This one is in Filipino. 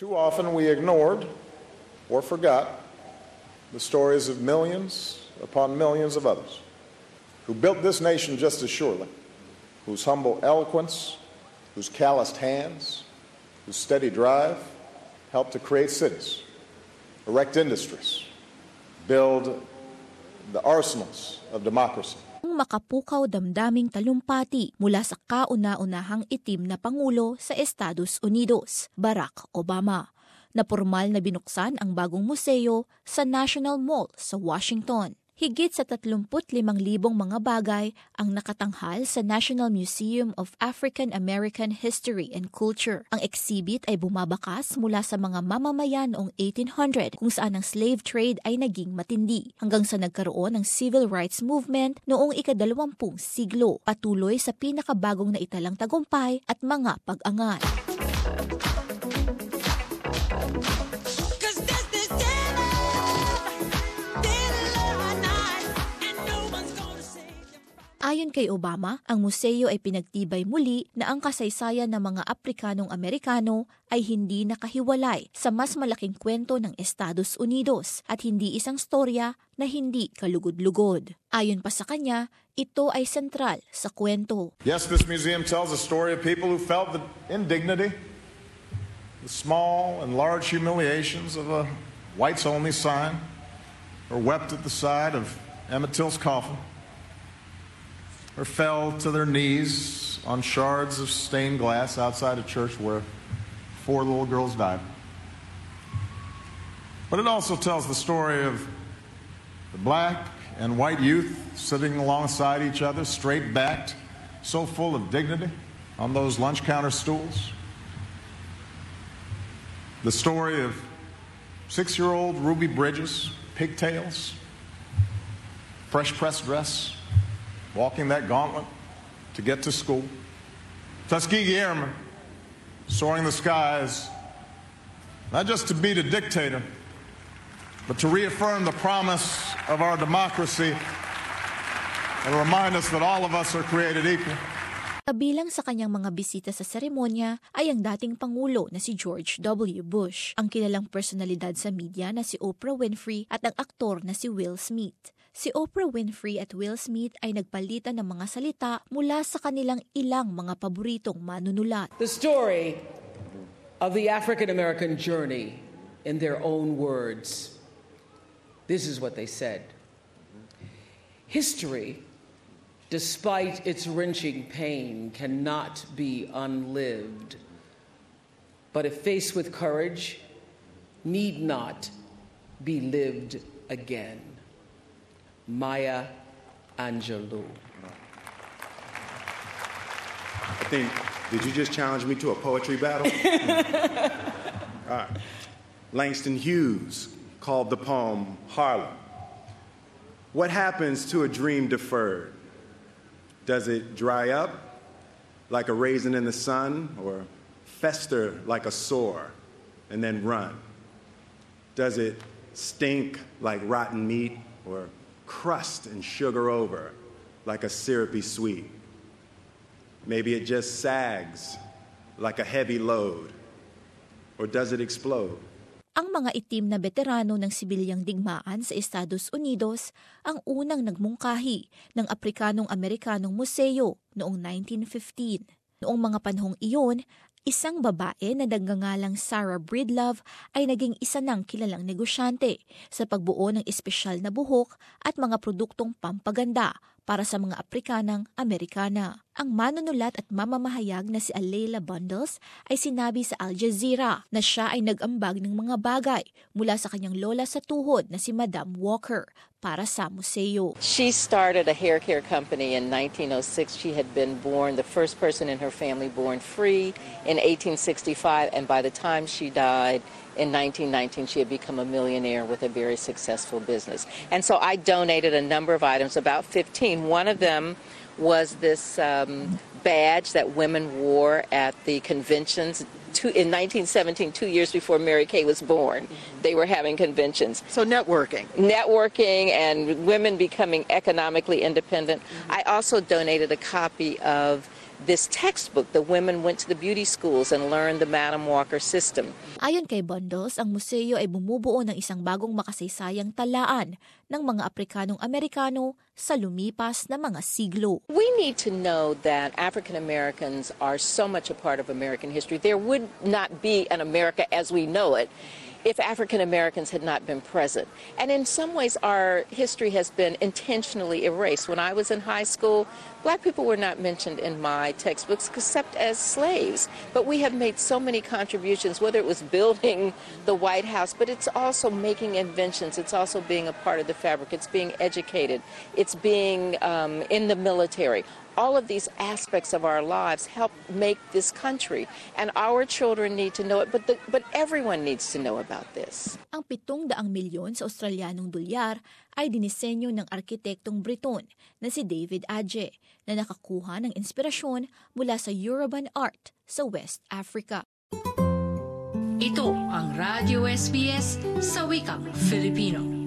Too often we ignored or forgot the stories of millions upon millions of others who built this nation just as surely, whose humble eloquence, whose calloused hands, whose steady drive helped to create cities, erect industries, build the arsenals of democracy. Ang makapukaw damdaming talumpati mula sa kauna-unahang itim na Pangulo sa Estados Unidos, Barack Obama, na pormal na binuksan ang bagong museo sa National Mall sa Washington. Higit sa 35,000 mga bagay ang nakatanghal sa National Museum of African American History and Culture. Ang exhibit ay bumabakas mula sa mga mamamayan noong 1800 kung saan ang slave trade ay naging matindi hanggang sa nagkaroon ng civil rights movement noong ika-20 siglo, patuloy sa pinakabagong naitalang tagumpay at mga pag-angat. Ayon kay Obama, ang museo ay pinagtibay muli na ang kasaysayan ng mga Aprikanong-Amerikano ay hindi nakahiwalay sa mas malaking kwento ng Estados Unidos at hindi isang storya na hindi kalugod-lugod. Ayon pa sa kanya, ito ay sentral sa kwento. Yes, this museum tells a story of people who felt the indignity, the small and large humiliations of a whites-only sign, or wept at the side of Emmett Till's coffin, or fell to their knees on shards of stained glass outside a church where 4 little girls died. But it also tells the story of the black and white youth sitting alongside each other, straight-backed, so full of dignity on those lunch counter stools. The story of 6-year-old Ruby Bridges, pigtails, fresh pressed dress, walking that gauntlet to get to school. Tuskegee Airmen soaring the skies, not just to beat a dictator, but to reaffirm the promise of our democracy and remind us that all of us are created equal. Kabilang sa kanyang mga bisita sa seremonya ay ang dating Pangulo na si George W. Bush, ang kilalang personalidad sa media na si Oprah Winfrey at ang aktor na si Will Smith. Si Oprah Winfrey at Will Smith ay nagpalitan ng mga salita mula sa kanilang ilang mga paboritong manunulat. The story of the African American journey in their own words. This is what they said. History, despite its wrenching pain, cannot be unlived. But if faced with courage, need not be lived again. Maya Angelou. I think, did you just challenge me to a poetry battle? All right. Langston Hughes called the poem Harlem. What happens to a dream deferred? Does it dry up like a raisin in the sun, or fester like a sore and then run? Does it stink like rotten meat, or crust and sugar over like a syrupy sweet? Maybe it just sags like a heavy load, or does it explode? Ang mga itim na veterano ng sibilyang digmaan sa Estados Unidos ang unang nagmungkahi ng Aprikanong-Amerikanong Museo noong 1915. Noong mga panahong iyon, isang babae na nagngangalang Sarah Breedlove ay naging isa ng kilalang negosyante sa pagbuo ng espesyal na buhok at mga produktong pampaganda para sa mga Aprikanang Amerikana. Ang manunulat at mamamahayag na si Alayla Bundles ay sinabi sa Al Jazeera na siya ay nag-ambag ng mga bagay mula sa kanyang lola sa tuhod na si Madam Walker para sa museo. She started a hair care company in 1906. She had been born, the first person in her family born free in 1865, and by the time she died in 1919, she had become a millionaire with a very successful business. And so I donated a number of items, about 15. One of them was this badge that women wore at the conventions in 1917, 2 years before Mary Kay was born. They were having conventions. So networking. Networking and women becoming economically independent. I also donated a copy of this textbook. The women went to the beauty schools and learned the Madam Walker system. Ayon kay Bundles, ang museo ay bumubuo ng isang bagong makasaysayang talaan ng mga Afrikanong-Amerikano sa lumipas na mga siglo. We need to know that African Americans are so much a part of American history. There would not be an America as we know it if African Americans had not been present. And in some ways, our history has been intentionally erased. When I was in high school, black people were not mentioned in my textbooks except as slaves. But we have made so many contributions, whether it was building the White House, but it's also making inventions. It's also being a part of the fabric. It's being educated. It's being in the military. All of these aspects of our lives help make this country, and our children need to know it, but everyone needs to know about this. Ang 700 milyon sa Australianong dolyar ay dinisenyo ng arkitektong Briton na si David Adjaye na nakakuha ng inspirasyon mula sa Yoruban art sa West Africa. Ito ang Radio SBS sa wikang Filipino.